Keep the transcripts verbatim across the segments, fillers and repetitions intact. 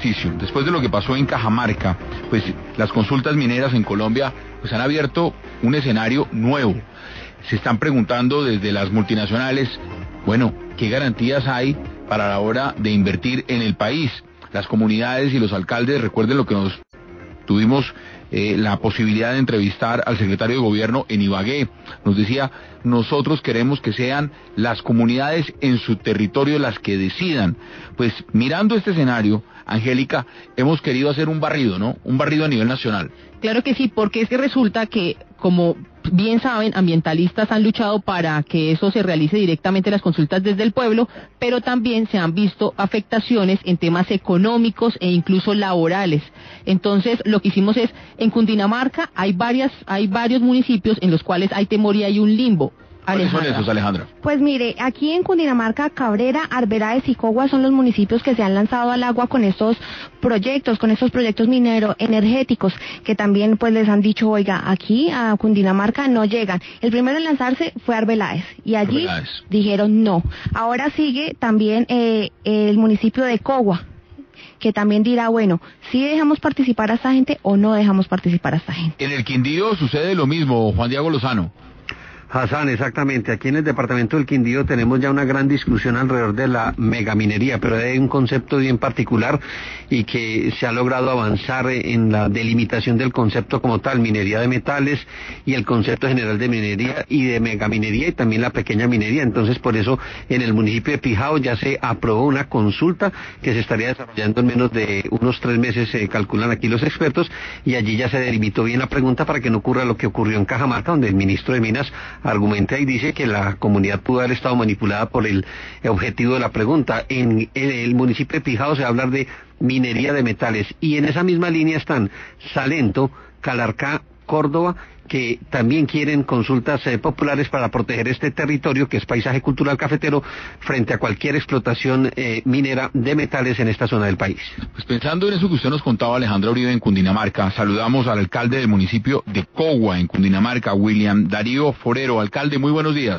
ejercicio. Después de lo que pasó en Cajamarca, pues las consultas mineras en Colombia pues han abierto un escenario nuevo. Se están preguntando desde las multinacionales, bueno, ¿qué garantías hay para la hora de invertir en el país? Las comunidades y los alcaldes, recuerden lo que nos tuvimos eh, la posibilidad de entrevistar al secretario de gobierno en Ibagué. Nos decía, nosotros queremos que sean las comunidades en su territorio las que decidan. Pues mirando este escenario, Angélica, hemos querido hacer un barrido, ¿no? Un barrido a nivel nacional. Claro que sí, porque es que resulta que, como bien saben, ambientalistas han luchado para que eso se realice directamente las consultas desde el pueblo, pero también se han visto afectaciones en temas económicos e incluso laborales. Entonces, lo que hicimos es, en Cundinamarca hay varias, hay varios municipios en los cuales hay temor y hay un limbo. ¿Cuáles son esos, Alejandra? Pues mire, aquí en Cundinamarca, Cabrera, Arbeláez y Cogua son los municipios que se han lanzado al agua con estos proyectos, con estos proyectos minero energéticos, que también pues les han dicho, oiga, aquí a Cundinamarca no llegan. El primero en lanzarse fue Arbeláez, y allí Arbeláez. dijeron no. Ahora sigue también eh, el municipio de Cogua, que también dirá, bueno, si dejamos participar a esta gente o no dejamos participar a esta gente. En el Quindío sucede lo mismo, Juan Diego Lozano. Hassan, exactamente. Aquí en el departamento del Quindío tenemos ya una gran discusión alrededor de la megaminería, pero hay un concepto bien particular y que se ha logrado avanzar en la delimitación del concepto como tal, minería de metales y el concepto general de minería y de megaminería y también la pequeña minería. Entonces, por eso en el municipio de Pijao ya se aprobó una consulta que se estaría desarrollando en menos de unos tres meses, se calculan aquí los expertos, y allí ya se delimitó bien la pregunta para que no ocurra lo que ocurrió en Cajamarca, donde el ministro de Minas argumenta y dice que la comunidad pudo haber estado manipulada por el objetivo de la pregunta. En, en el municipio de Pijao se va a hablar de minería de metales, y en esa misma línea están Salento, Calarcá, Córdoba, que también quieren consultas eh, populares para proteger este territorio que es paisaje cultural cafetero frente a cualquier explotación eh, minera de metales en esta zona del país. Pues pensando en eso que usted nos contaba, Alejandra Uribe, en Cundinamarca, saludamos al alcalde del municipio de Cogua, en Cundinamarca, William Darío Forero. Alcalde, muy buenos días.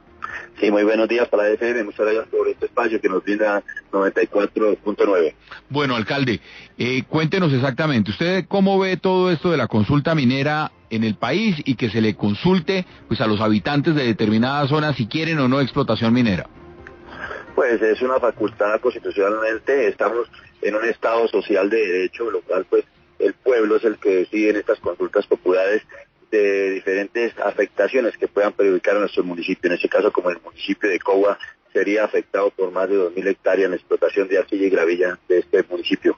Sí, muy buenos días para F M, muchas gracias por este espacio que nos brinda noventa y cuatro punto nueve. Bueno, alcalde, eh, cuéntenos exactamente, ¿usted cómo ve todo esto de la consulta minera en el país y que se le consulte pues a los habitantes de determinadas zonas si quieren o no explotación minera? Pues es una facultad constitucionalmente, estamos en un estado social de derecho, lo cual pues el pueblo es el que decide en estas consultas populares de diferentes afectaciones que puedan perjudicar a nuestro municipio. En este caso, como el municipio de Cogua sería afectado por más de dos mil hectáreas en explotación de arcilla y gravilla de este municipio.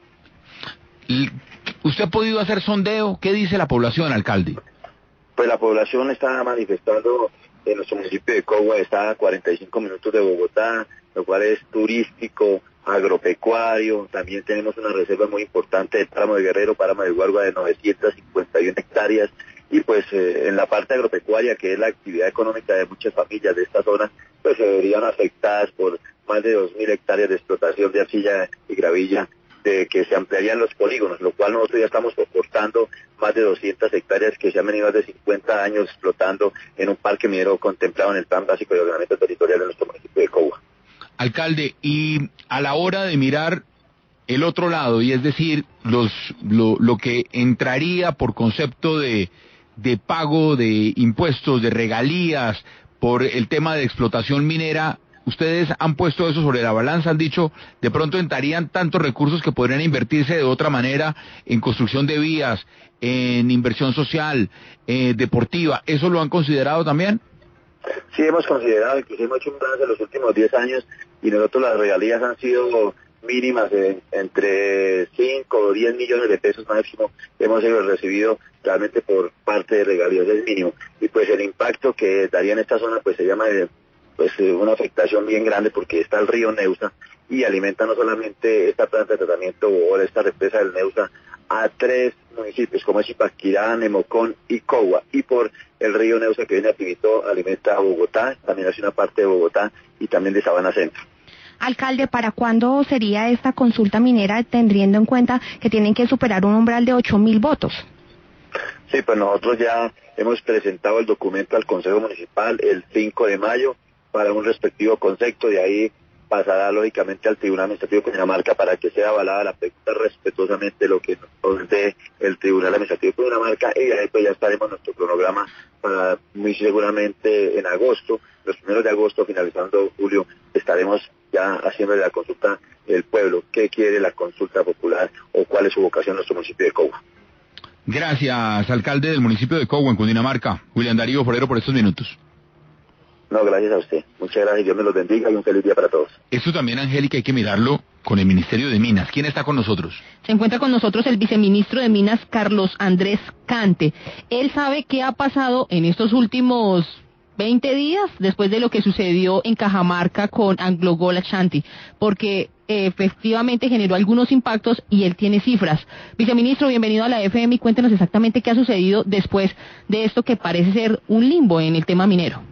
¿Usted ha podido hacer sondeo? ¿Qué dice la población, alcalde? Pues la población está manifestando en nuestro municipio de Cogua, está a cuarenta y cinco minutos de Bogotá, lo cual es turístico, agropecuario. También tenemos una reserva muy importante de Páramo de Guerrero, Páramo de Guargua, de novecientas cincuenta y una hectáreas. Y pues eh, en la parte agropecuaria, que es la actividad económica de muchas familias de esta zona, pues se verían afectadas por más de dos mil hectáreas de explotación de arcilla y gravilla, de que se ampliarían los polígonos, lo cual nosotros ya estamos soportando más de doscientas hectáreas que se han venido de cincuenta años explotando en un parque minero contemplado en el Plan Básico de Ordenamiento Territorial de nuestro municipio de Cogua. Alcalde, y a la hora de mirar el otro lado, y es decir, los lo, lo que entraría por concepto de de pago de impuestos, de regalías, por el tema de explotación minera, ustedes han puesto eso sobre la balanza, han dicho, de pronto entrarían tantos recursos que podrían invertirse de otra manera en construcción de vías, en inversión social, eh, deportiva, ¿eso lo han considerado también? Sí, hemos considerado, incluso hemos hecho un balance en los últimos diez años y nosotros las regalías han sido mínimas, eh, entre cinco o diez millones de pesos máximo hemos recibido realmente por parte de regalías, es mínimo, y pues el impacto que daría en esta zona pues se llama de, pues una afectación bien grande, porque está el río Neusa y alimenta no solamente esta planta de tratamiento o esta represa del Neusa a tres municipios como es Ipaquirá, Nemocón y Cogua, y por el río Neusa que viene a Pibito alimenta a Bogotá, también hace una parte de Bogotá y también de Sabana Centro. Alcalde, ¿para cuándo sería esta consulta minera, teniendo en cuenta que tienen que superar un umbral de ocho mil votos? Sí, pues nosotros ya hemos presentado el documento al Consejo Municipal el cinco de mayo para un respectivo concepto, de ahí pasará lógicamente al Tribunal Administrativo de Cundinamarca para que sea avalada la pregunta respetuosamente lo que nos dé el Tribunal Administrativo de Cundinamarca, y ahí pues ya estaremos en nuestro cronograma para muy seguramente en agosto, los primeros de agosto, finalizando julio, estaremos ya haciendo la consulta del pueblo, qué quiere la consulta popular o cuál es su vocación en nuestro municipio de Cogua. Gracias, alcalde del municipio de Cogua, en Cundinamarca, William Darío Forero, por estos minutos. No, gracias a usted. Muchas gracias, Dios me los bendiga y un feliz día para todos. Esto también, Angélica, hay que mirarlo con el Ministerio de Minas. ¿Quién está con nosotros? Se encuentra con nosotros el viceministro de Minas, Carlos Andrés Cante. Él sabe qué ha pasado en estos últimos veinte días después de lo que sucedió en Cajamarca con AngloGold Ashanti, porque eh, efectivamente generó algunos impactos y él tiene cifras. Viceministro, bienvenido a la F M y cuéntenos exactamente qué ha sucedido después de esto que parece ser un limbo en el tema minero.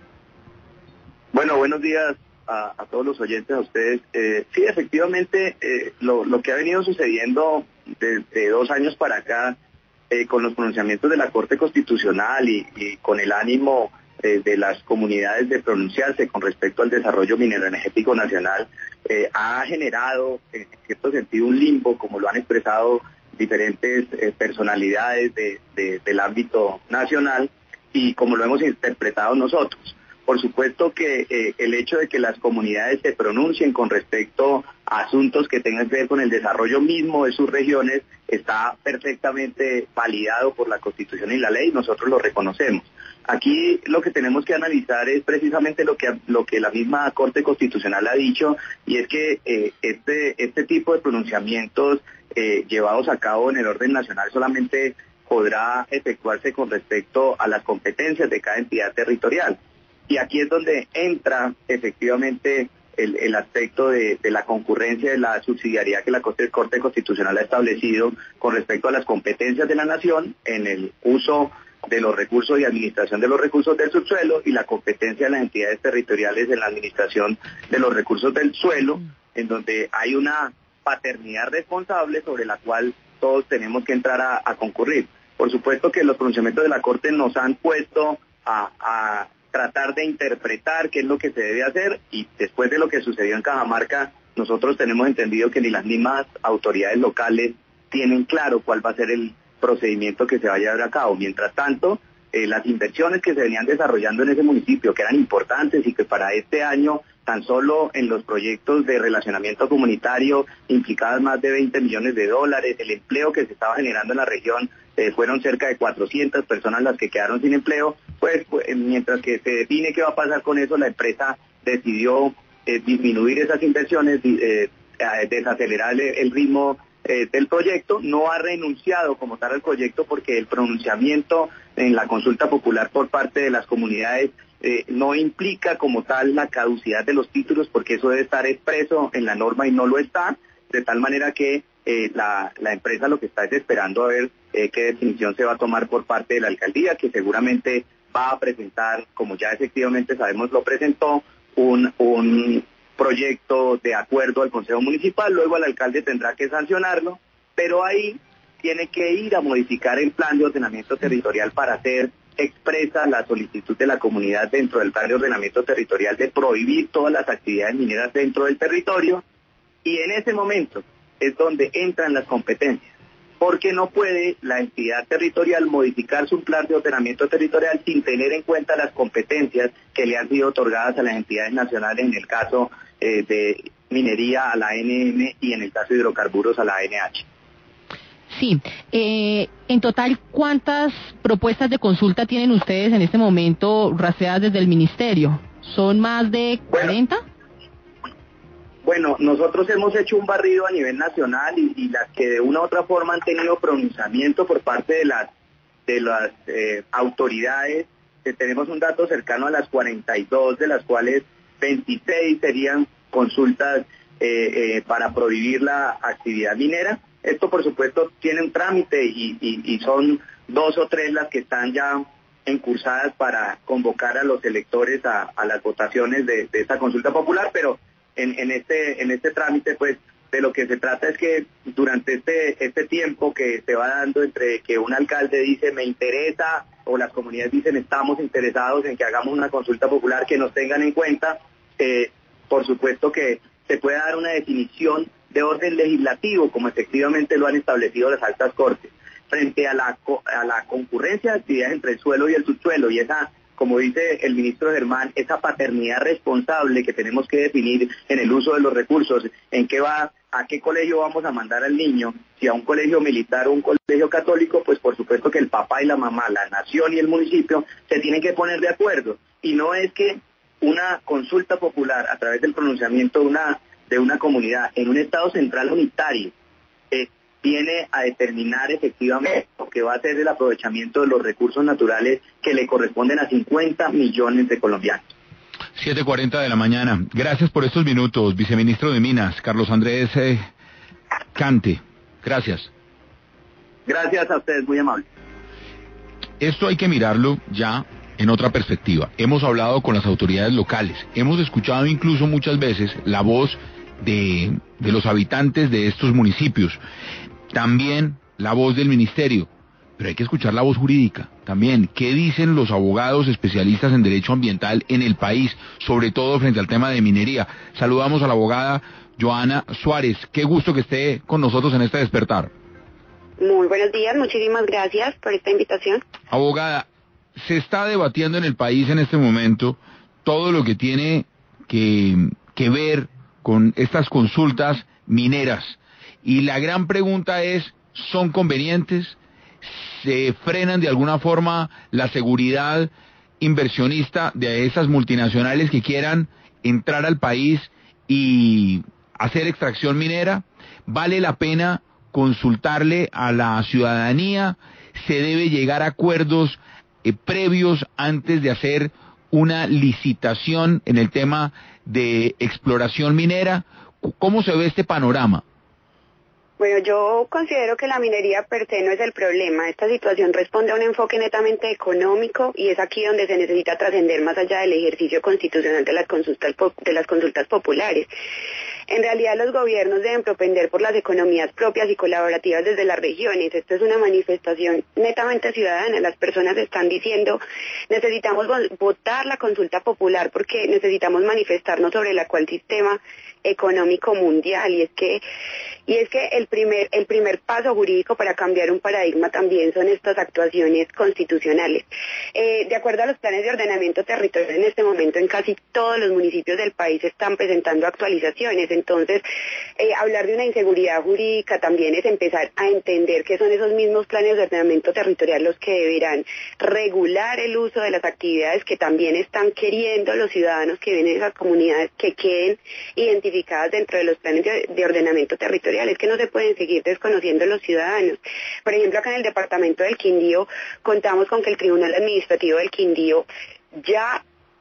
Bueno, buenos días a, a todos los oyentes, a ustedes. Eh, sí, efectivamente, eh, lo, lo que ha venido sucediendo desde dos años para acá, eh, con los pronunciamientos de la Corte Constitucional y, y con el ánimo eh, de las comunidades de pronunciarse con respecto al desarrollo minero energético nacional, eh, ha generado, en cierto sentido, un limbo, como lo han expresado diferentes eh, personalidades de, de, del ámbito nacional y como lo hemos interpretado nosotros. Por supuesto que eh, el hecho de que las comunidades se pronuncien con respecto a asuntos que tengan que ver con el desarrollo mismo de sus regiones está perfectamente validado por la Constitución y la ley, nosotros lo reconocemos. Aquí lo que tenemos que analizar es precisamente lo que lo que la misma Corte Constitucional ha dicho, y es que eh, este este tipo de pronunciamientos eh, llevados a cabo en el orden nacional solamente podrá efectuarse con respecto a las competencias de cada entidad territorial. Y aquí es donde entra efectivamente el, el aspecto de, de la concurrencia, de la subsidiariedad que la Corte, Corte Constitucional ha establecido con respecto a las competencias de la nación en el uso de los recursos y administración de los recursos del subsuelo, y la competencia de las entidades territoriales en la administración de los recursos del suelo, en donde hay una paternidad responsable sobre la cual todos tenemos que entrar a, a concurrir. Por supuesto que los pronunciamientos de la Corte nos han puesto a... a tratar de interpretar qué es lo que se debe hacer, y después de lo que sucedió en Cajamarca, nosotros tenemos entendido que ni las mismas autoridades locales tienen claro cuál va a ser el procedimiento que se va a llevar a cabo. Mientras tanto, eh, las inversiones que se venían desarrollando en ese municipio, que eran importantes y que para este año, tan solo en los proyectos de relacionamiento comunitario, implicaban más de veinte millones de dólares, el empleo que se estaba generando en la región, Eh, fueron cerca de cuatrocientas personas las que quedaron sin empleo, pues, pues mientras que se define qué va a pasar con eso, la empresa decidió eh, disminuir esas inversiones, eh, desacelerar el, el ritmo eh, del proyecto. No ha renunciado como tal al proyecto porque el pronunciamiento en la consulta popular por parte de las comunidades eh, no implica como tal la caducidad de los títulos, porque eso debe estar expreso en la norma y no lo está, de tal manera que Eh, la, la empresa lo que está es esperando a ver eh, qué definición se va a tomar por parte de la alcaldía, que seguramente va a presentar, como ya efectivamente sabemos lo presentó, un, un proyecto de acuerdo al Consejo Municipal. Luego el alcalde tendrá que sancionarlo, pero ahí tiene que ir a modificar el plan de ordenamiento territorial para hacer expresa la solicitud de la comunidad dentro del plan de ordenamiento territorial de prohibir todas las actividades mineras dentro del territorio, y en ese momento es donde entran las competencias, porque no puede la entidad territorial modificar su plan de ordenamiento territorial sin tener en cuenta las competencias que le han sido otorgadas a las entidades nacionales, en el caso eh, de minería a la A N M y en el caso de hidrocarburos a la A N H. Sí, eh, en total, ¿cuántas propuestas de consulta tienen ustedes en este momento rastreadas desde el ministerio? ¿Son más de cuarenta? Bueno, Bueno, nosotros hemos hecho un barrido a nivel nacional y, y las que de una u otra forma han tenido pronunciamiento por parte de las de las eh, autoridades, que tenemos un dato cercano a las cuarenta y dos, de las cuales veintiséis serían consultas eh, eh, para prohibir la actividad minera. Esto, por supuesto, tiene un trámite y, y, y son dos o tres las que están ya encursadas para convocar a los electores a, a las votaciones de, de esta consulta popular, pero En, en este en este trámite, pues, de lo que se trata es que durante este este tiempo que se va dando entre que un alcalde dice me interesa, o las comunidades dicen estamos interesados en que hagamos una consulta popular, que nos tengan en cuenta, eh, por supuesto que se pueda dar una definición de orden legislativo, como efectivamente lo han establecido las altas cortes, frente a la, a la concurrencia de actividades entre el suelo y el subsuelo, y esa, como dice el ministro Germán, esa paternidad responsable que tenemos que definir en el uso de los recursos, en qué va, a qué colegio vamos a mandar al niño, si a un colegio militar o un colegio católico, pues por supuesto que el papá y la mamá, la nación y el municipio se tienen que poner de acuerdo, y no es que una consulta popular a través del pronunciamiento de una, de una comunidad en un Estado central unitario eh, viene a determinar efectivamente lo que va a ser el aprovechamiento de los recursos naturales que le corresponden a cincuenta millones de colombianos. siete cuarenta de la mañana. Gracias por estos minutos, viceministro de Minas, Carlos Andrés eh, Cante. Gracias. Gracias a ustedes, muy amable. Esto hay que mirarlo ya en otra perspectiva. Hemos hablado con las autoridades locales, hemos escuchado incluso muchas veces la voz de, de los habitantes de estos municipios, también la voz del ministerio, pero hay que escuchar la voz jurídica también. ¿Qué dicen los abogados especialistas en derecho ambiental en el país, sobre todo frente al tema de minería? Saludamos a la abogada Joana Suárez. Qué gusto que esté con nosotros en este despertar. Muy buenos días, muchísimas gracias por esta invitación. Abogada, se está debatiendo en el país en este momento todo lo que tiene que, que ver con estas consultas mineras. Y la gran pregunta es, ¿son convenientes? ¿Se frenan de alguna forma la seguridad inversionista de esas multinacionales que quieran entrar al país y hacer extracción minera? ¿Vale la pena consultarle a la ciudadanía? ¿Se debe llegar a acuerdos eh, previos antes de hacer una licitación en el tema de exploración minera? ¿Cómo se ve este panorama? Bueno, yo considero que la minería per se no es el problema. Esta situación responde a un enfoque netamente económico y es aquí donde se necesita trascender más allá del ejercicio constitucional de las consultas, de las consultas populares. En realidad los gobiernos deben propender por las economías propias y colaborativas desde las regiones. Esto es una manifestación netamente ciudadana. Las personas están diciendo, necesitamos votar la consulta popular porque necesitamos manifestarnos sobre el actual sistema económico mundial, y es que y es que el primer el primer paso jurídico para cambiar un paradigma también son estas actuaciones constitucionales. Eh, de acuerdo a los planes de ordenamiento territorial, en este momento en casi todos los municipios del país se están presentando actualizaciones. Entonces, eh, hablar de una inseguridad jurídica también es empezar a entender que son esos mismos planes de ordenamiento territorial los que deberán regular el uso de las actividades que también están queriendo los ciudadanos que viven en esas comunidades que queden identificadas dentro de los planes de, de ordenamiento territorial. Es que no se pueden seguir desconociendo los ciudadanos. Por ejemplo, acá en el departamento del Quindío contamos con que el Tribunal Administrativo del Quindío ya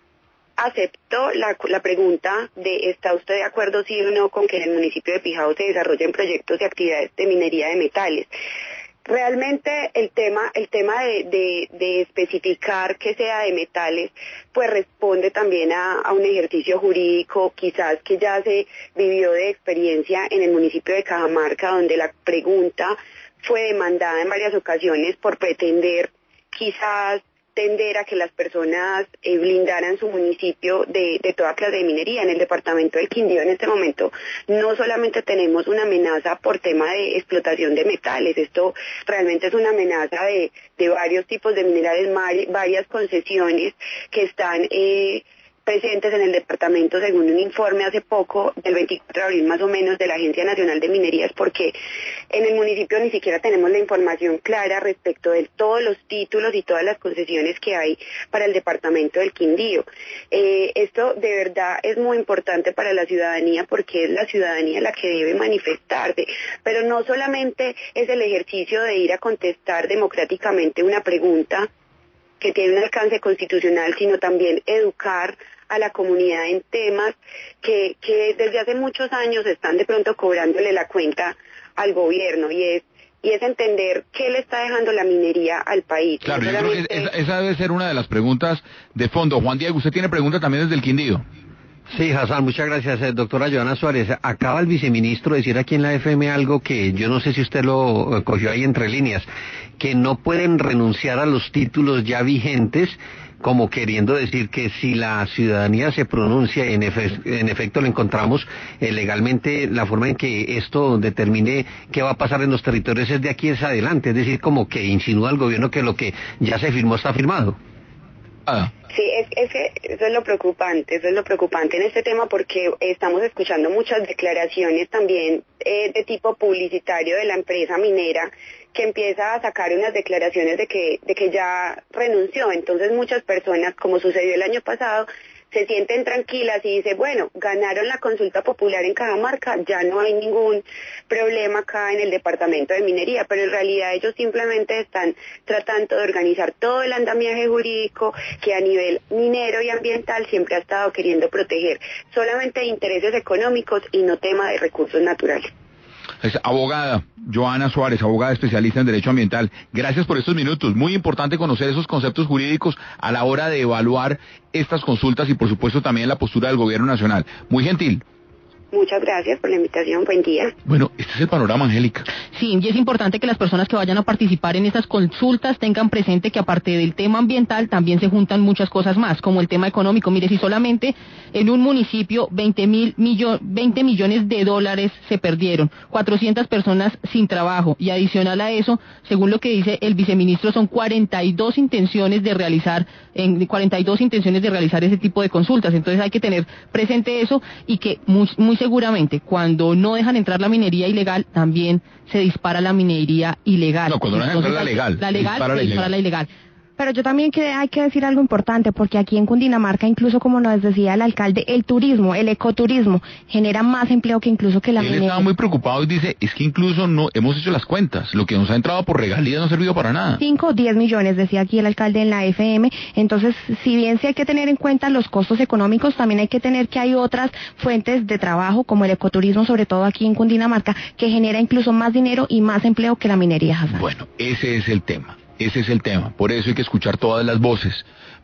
aceptó la, la pregunta de ¿está usted de acuerdo sí o no con que en el municipio de Pijao se desarrollen proyectos de actividades de minería de metales? Realmente el tema el tema de, de, de especificar que sea de metales pues responde también a, a un ejercicio jurídico quizás que ya se vivió de experiencia en el municipio de Cajamarca, donde la pregunta fue demandada en varias ocasiones por pretender quizás tender a que las personas eh, blindaran su municipio de, de toda clase de minería. En el departamento del Quindío en este momento no solamente tenemos una amenaza por tema de explotación de metales, esto realmente es una amenaza de, de varios tipos de minerales, varias concesiones que están eh, presentes en el departamento según un informe hace poco, del veinticuatro de abril más o menos, de la Agencia Nacional de Minerías, porque en el municipio ni siquiera tenemos la información clara respecto de todos los títulos y todas las concesiones que hay para el departamento del Quindío. Eh, esto de verdad es muy importante para la ciudadanía porque es la ciudadanía la que debe manifestarse, pero no solamente es el ejercicio de ir a contestar democráticamente una pregunta que tiene un alcance constitucional, sino también educar a la comunidad en temas que, que desde hace muchos años están de pronto cobrándole la cuenta al gobierno, y es y es entender qué le está dejando la minería al país. Claro, no yo solamente... creo que esa, esa debe ser una de las preguntas de fondo. Juan Diego, usted tiene pregunta también desde el Quindío. Sí, Hassan, muchas gracias, eh, doctora Joana Suárez. Acaba el viceministro de decir aquí en la F M algo que yo no sé si usted lo eh, cogió ahí entre líneas, que no pueden renunciar a los títulos ya vigentes como queriendo decir que si la ciudadanía se pronuncia, en, efe, en efecto lo encontramos eh, legalmente, la forma en que esto determine qué va a pasar en los territorios es de aquí es adelante, es decir, como que insinúa al gobierno que lo que ya se firmó está firmado. Ah. Sí, es, es que eso es lo preocupante, eso es lo preocupante en este tema porque estamos escuchando muchas declaraciones también eh, de tipo publicitario de la empresa minera que empieza a sacar unas declaraciones de que, de que ya renunció. Entonces muchas personas, como sucedió el año pasado, se sienten tranquilas y dicen, bueno, ganaron la consulta popular en Cajamarca, ya no hay ningún problema acá en el departamento de minería, pero en realidad ellos simplemente están tratando de organizar todo el andamiaje jurídico que a nivel minero y ambiental siempre ha estado queriendo proteger, solamente intereses económicos y no tema de recursos naturales. Es abogada Joana Suárez, abogada especialista en Derecho Ambiental. Gracias por estos minutos. Muy importante conocer esos conceptos jurídicos a la hora de evaluar estas consultas y, por supuesto, también la postura del Gobierno Nacional. Muy gentil. Muchas gracias por la invitación. Buen día. Bueno, este es el panorama, Angélica. Sí, y es importante que las personas que vayan a participar en estas consultas tengan presente que aparte del tema ambiental también se juntan muchas cosas más, como el tema económico. Mire, si solamente en un municipio veinte mil millo- veinte millones de dólares se perdieron, cuatrocientas personas sin trabajo, y adicional a eso, según lo que dice el viceministro, son cuarenta y dos intenciones de realizar, en cuarenta y dos intenciones de realizar ese tipo de consultas. Entonces hay que tener presente eso y que muy, muy seguramente cuando no dejan entrar la minería ilegal, también se dispara la minería ilegal. No, cuando no dejan entrar la legal, la legal, dispara se la dispara ilegal. la ilegal. Pero yo también que hay que decir algo importante, porque aquí en Cundinamarca, incluso como nos decía el alcalde, el turismo, el ecoturismo, genera más empleo que incluso que la Él minería. estaba muy preocupado y dice, es que incluso no hemos hecho las cuentas. Lo que nos ha entrado por regalías no ha servido para nada. cinco o diez millones, decía aquí el alcalde en la F M. Entonces, si bien sí hay que tener en cuenta los costos económicos, también hay que tener que hay otras fuentes de trabajo, como el ecoturismo, sobre todo aquí en Cundinamarca, que genera incluso más dinero y más empleo que la minería, Hassan. Bueno, ese es el tema. Ese es el tema. Por eso hay que escuchar todas las voces.